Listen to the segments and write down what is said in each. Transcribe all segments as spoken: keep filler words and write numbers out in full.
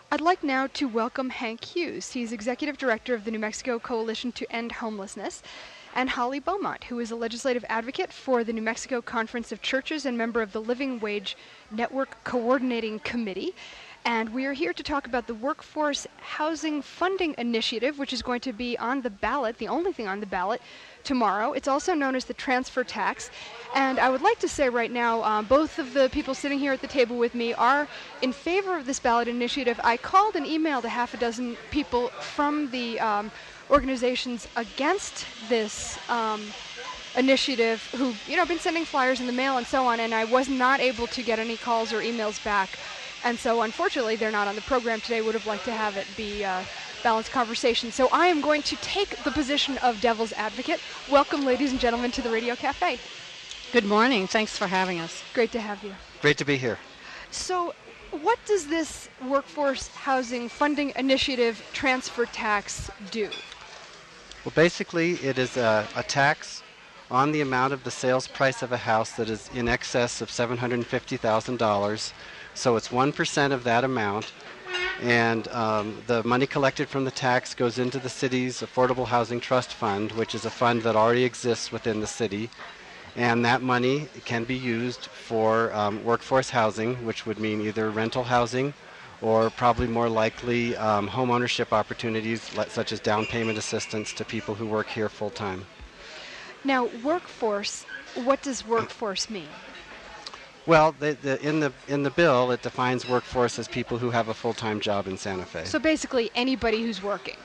I'd like now to welcome Hank Hughes. He's Executive Director of the New Mexico Coalition to End Homelessness, and Holly Beaumont, who is a legislative advocate for the New Mexico Conference of Churches and member of the Living Wage Network Coordinating Committee. And we are here to talk about the Workforce Housing Funding Initiative, which is going to be on the ballot, the only thing on the ballot, tomorrow. It's also known as the transfer tax. And I would like to say right now, um, both of the people sitting here at the table with me are in favor of this ballot initiative. I called and emailed a half a dozen people from the um, organizations against this um, initiative who, you know, have been sending flyers in the mail and so on, and I was not able to get any calls or emails back. And so, unfortunately, they're not on the program today. Would have liked to have it be a balanced conversation. So I am going to take the position of devil's advocate. Welcome, ladies and gentlemen, to the Radio Cafe. Good morning. Thanks for having us. Great to have you. Great to be here. So what does this Workforce Housing Funding Initiative transfer tax do? Well, basically, it is a, a tax on the amount of the sales price of a house that is in excess of seven hundred fifty thousand dollars. So it's one percent of that amount, and um, the money collected from the tax goes into the city's Affordable Housing Trust Fund, which is a fund that already exists within the city, and that money can be used for um, workforce housing, which would mean either rental housing or probably more likely um, home ownership opportunities, le- such as down payment assistance to people who work here full-time. Now, workforce, what does workforce mean? Well, the, the, in the in the bill, it defines workforce as people who have a full-time job in Santa Fe. So basically, anybody who's working.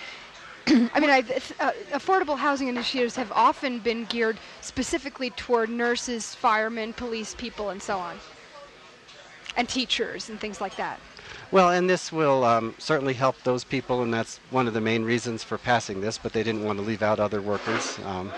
I mean, I, th- uh, affordable housing initiatives have often been geared specifically toward nurses, firemen, police people, and so on, and teachers and things like that. Well, and this will um, certainly help those people, and that's one of the main reasons for passing this, but they didn't want to leave out other workers. Um,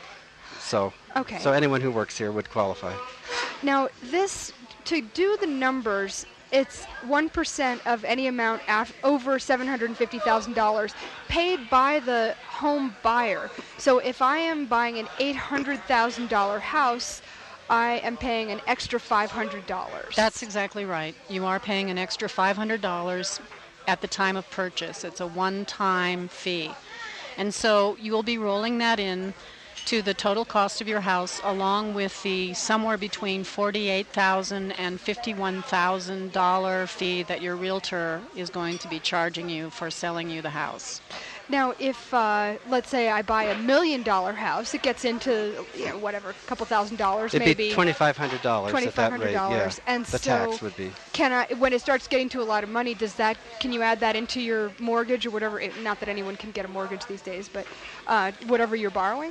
so, okay. so anyone who works here would qualify. Now, this, to do the numbers, it's one percent of any amount af- over seven hundred fifty thousand dollars paid by the home buyer. So if I am buying an eight hundred thousand dollars house, I am paying an extra five hundred dollars. That's exactly right. You are paying an extra five hundred dollars at the time of purchase. It's a one-time fee. And so you will be rolling that in to the total cost of your house, along with the somewhere between forty-eight thousand dollars and fifty-one thousand dollars fee that your realtor is going to be charging you for selling you the house. Now, if, uh, let's say I buy a million-dollar house, it gets into, you know, whatever, a couple thousand dollars, It'd maybe. be twenty-five hundred dollars at that rate, yeah. And the so tax would be. Can I, when it starts getting to a lot of money, does that, can you add that into your mortgage or whatever? It, not that anyone can get a mortgage these days, but uh, whatever you're borrowing?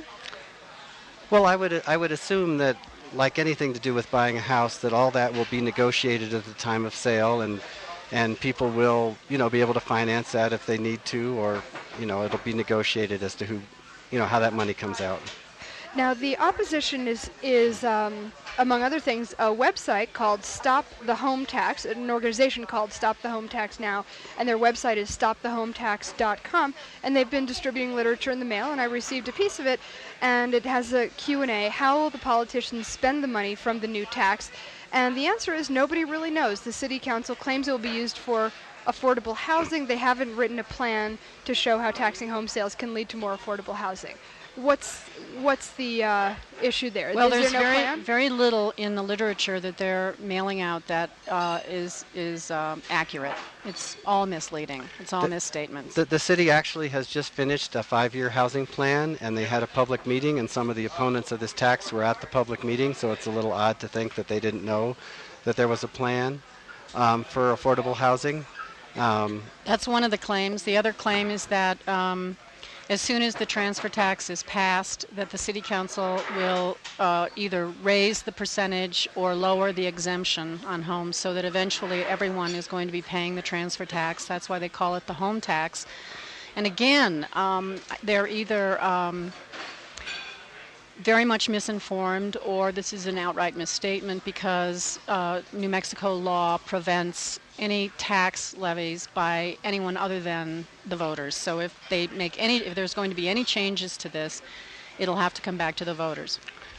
Well, I would I would assume that, like anything to do with buying a house, that all that will be negotiated at the time of sale, and and people will, you know, be able to finance that if they need to, or, you know, it'll be negotiated as to who, you know, how that money comes out. Now, the opposition is, is um, among other things, a website called Stop the Home Tax, an organization called Stop the Home Tax Now, and their website is stop the home tax dot com, and they've been distributing literature in the mail, and I received a piece of it, and it has a Q and A, how will the politicians spend the money from the new tax? And the answer is nobody really knows. The city council claims it will be used for affordable housing. They haven't written a plan to show how taxing home sales can lead to more affordable housing. What's what's the uh, issue there? Well, is there's there no very plan? very little in the literature that they're mailing out that uh, is is um, accurate. It's all misleading. It's all The- misstatements. The, the city actually has just finished a five-year housing plan, and they had a public meeting, and some of the opponents of this tax were at the public meeting, so it's a little odd to think that they didn't know that there was a plan um, for affordable housing. Um, That's one of the claims. The other claim is that um, as soon as the transfer tax is passed, that the city council will uh, either raise the percentage or lower the exemption on homes, so that eventually everyone is going to be paying the transfer tax. That's why they call it the home tax. And again, um, they're either um, very much misinformed, or this is an outright misstatement, because uh, New Mexico law prevents any tax levies by anyone other than the voters. So if they make any, if there's going to be any changes to this, it'll have to come back to the voters.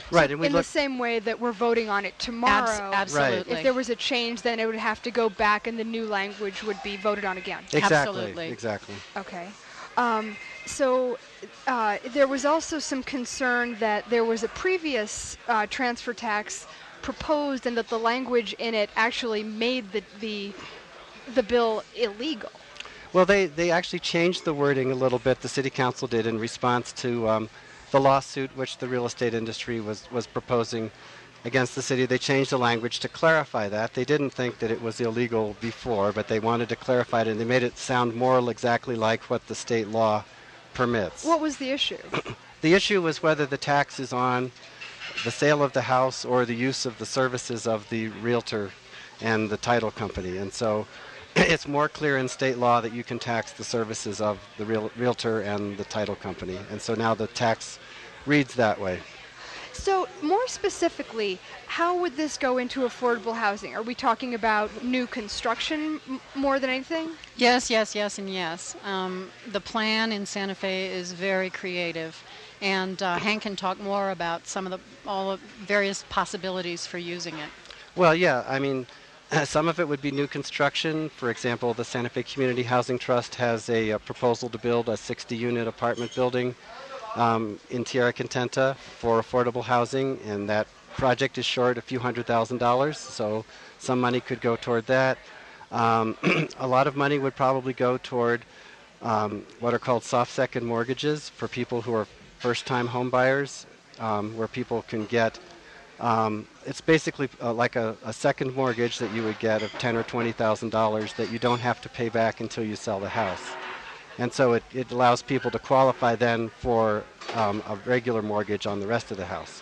Right, So and we in look. the same way that we're voting on it tomorrow, Abs- absolutely. if there was a change, then it would have to go back and the new language would be voted on again. Exactly. Absolutely. Exactly. Okay. Um, so uh, there was also some concern that there was a previous uh, transfer tax proposed and that the language in it actually made the the, the bill illegal. Well, they, they actually changed the wording a little bit, the City Council did, in response to um, the lawsuit which the real estate industry was, was proposing against the city. They changed the language to clarify that. They didn't think that it was illegal before, but they wanted to clarify it, and they made it sound more exactly like what the state law permits. What was the issue? The issue was whether the tax is on the sale of the house or the use of the services of the realtor and the title company. And so it's more clear in state law that you can tax the services of the real, realtor and the title company. And so now the tax reads that way. So more specifically, how would this go into affordable housing? Are we talking about new construction m- more than anything? Yes, yes, yes, and yes. Um, the plan in Santa Fe is very creative, and uh, Hank can talk more about some of the all the various possibilities for using it. Well, yeah, I mean, some of it would be new construction. For example, the Santa Fe Community Housing Trust has a, a proposal to build a sixty-unit apartment building um, in Tierra Contenta for affordable housing, and that project is short a few hundred thousand dollars, so some money could go toward that. Um, a lot of money would probably go toward um, what are called soft second mortgages for people who are first-time home buyers, um, where people can get Um, it's basically uh, like a, a second mortgage that you would get of ten or twenty thousand dollars that you don't have to pay back until you sell the house, and so it, it allows people to qualify then for um, a regular mortgage on the rest of the house.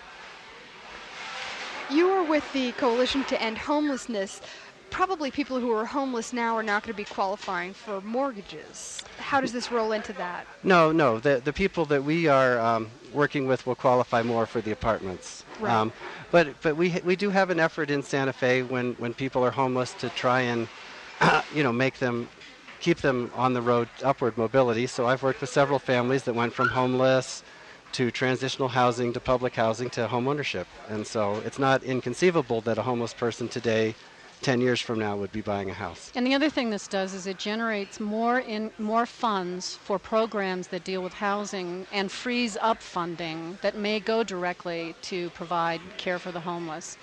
You are with the Coalition to End Homelessness. Probably people who are homeless now are not going to be qualifying for mortgages. How does this roll into that? No, no. The the people that we are um, working with will qualify more for the apartments. Right. Um, but but we we do have an effort in Santa Fe when, when people are homeless to try and uh, you know make them keep them on the road to upward mobility. So I've worked with several families that went from homeless to transitional housing to public housing to home ownership. And so it's not inconceivable that a homeless person today, ten years from now, would be buying a house. And the other thing this does is it generates more in more funds for programs that deal with housing and frees up funding that may go directly to provide care for the homeless.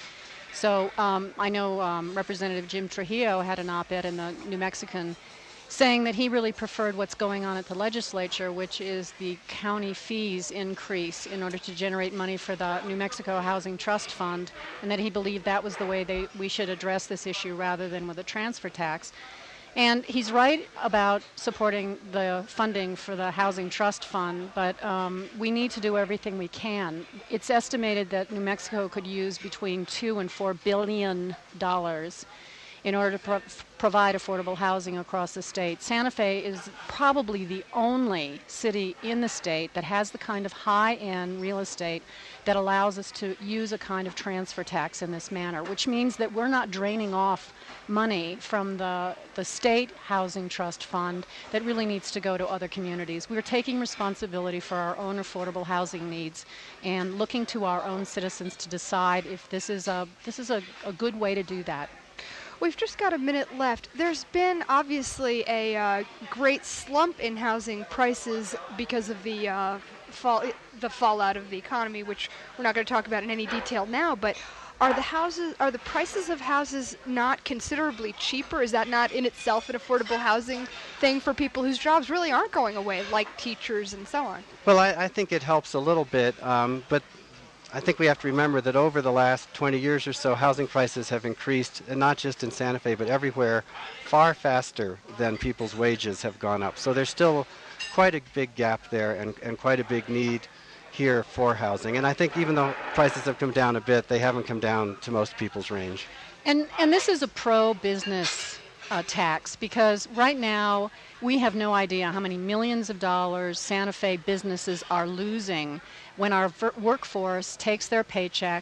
So um, I know um, Representative Jim Trujillo had an op-ed in the New Mexican saying that he really preferred what's going on at the legislature, which is the county fees increase in order to generate money for the New Mexico Housing Trust Fund, and that he believed that was the way they, we should address this issue rather than with a transfer tax. And he's right about supporting the funding for the Housing Trust Fund, but um, we need to do everything we can. It's estimated that New Mexico could use between two and four billion dollars in order to pro- provide affordable housing across the state. Santa Fe is probably the only city in the state that has the kind of high-end real estate that allows us to use a kind of transfer tax in this manner, which means that we're not draining off money from the, the state housing trust fund that really needs to go to other communities. We're taking responsibility for our own affordable housing needs and looking to our own citizens to decide if this is a, this is a, a good way to do that. We've just got a minute left. There's been obviously a uh, great slump in housing prices because of the uh, fall, the fallout of the economy, which we're not going to talk about in any detail now. But are the houses, are the prices of houses not considerably cheaper? Is that not in itself an affordable housing thing for people whose jobs really aren't going away, like teachers and so on? Well, I, I think it helps a little bit, um, but I think we have to remember that over the last twenty years or so, housing prices have increased, and not just in Santa Fe, but everywhere, far faster than people's wages have gone up. So there's still quite a big gap there and, and quite a big need here for housing. And I think even though prices have come down a bit, they haven't come down to most people's range. And, and this is a pro-business uh, tax, because right now we have no idea how many millions of dollars Santa Fe businesses are losing when our ver- workforce takes their paychecks,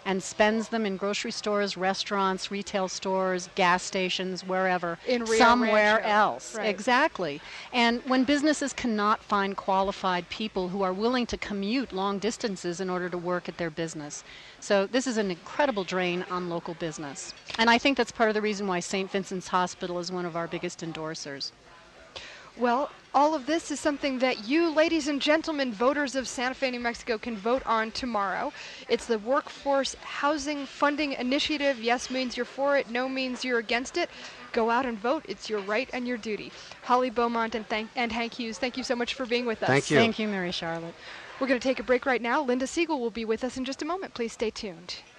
and spends them in grocery stores, restaurants, retail stores, gas stations, wherever, In Rio somewhere Rancho. else. Right. Exactly. And when businesses cannot find qualified people who are willing to commute long distances in order to work at their business. So this is an incredible drain on local business. And I think that's part of the reason why Saint Vincent's Hospital is one of our biggest endorsers. Well, all of this is something that you, ladies and gentlemen, voters of Santa Fe, New Mexico, can vote on tomorrow. It's the Workforce Housing Funding Initiative. Yes means you're for it, no means you're against it. Go out and vote. It's your right and your duty. Holly Beaumont and, thank- and Hank Hughes, thank you so much for being with us. Thank you. Thank you, Mary Charlotte. We're going to take a break right now. Linda Siegel will be with us in just a moment. Please stay tuned.